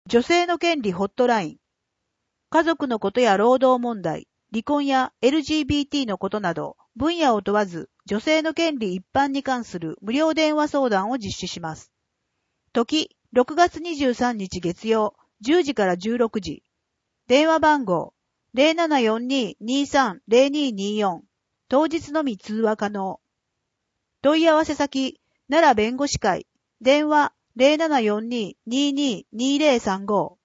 女性の権利ホットライン。家族のことや労働問題、離婚や LGBT のことなど、分野を問わず、女性の権利一般に関する無料電話相談を実施します。時、6月23日月曜、10時から16時。電話番号、0742-230224。当日のみ通話可能。問い合わせ先、奈良弁護士会。電話、0742-222035。